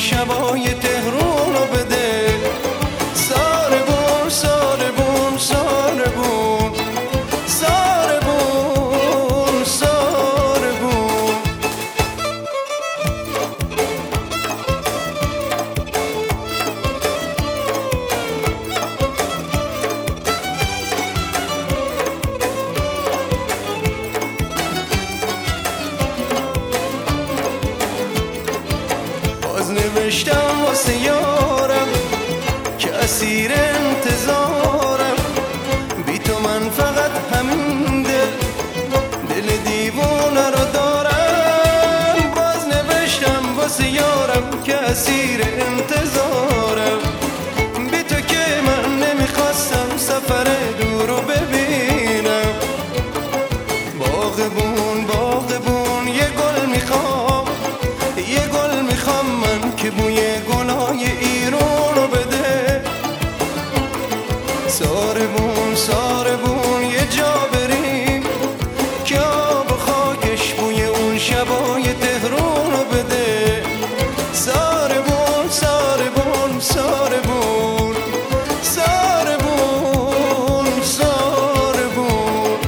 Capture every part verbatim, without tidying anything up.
شبای تهرون رو بده. ساربون ساربون ساربون ساربون ساربون. باز نوشتم واسه یارم که اسیر انتظارم، بی تو من فقط همین دل دل دیوونه رو دارم. باز نوشتم واسه یارم که اسیر انتظارم، بی تو که من نمیخواستم سفر دور رو ببینم. باغبون باغبون یه گل میخوام، یه گل میخوام من که بوی گلای ایران رو بده. ساربون ساربون یه جا بریم که آب و خاکش بوی اون شبای تهران رو بده. ساربون ساربون ساربون ساربون ساربون.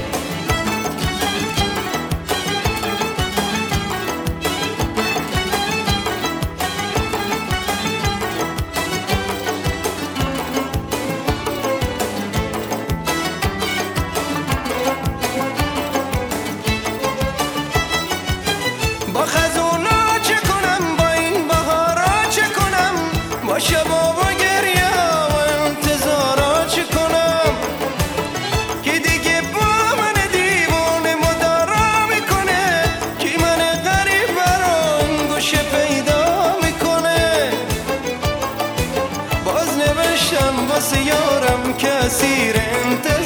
با خزونا چه کنم، با این بهارا چه کنم، با شبا و گریه و انتظارا چه کنم که دیگه با من دیوونه مدارا میکنه، که من غریب برا این گوشه پیدا میکنه. باز نوشتم واسه یارم که اسیر انتظارم،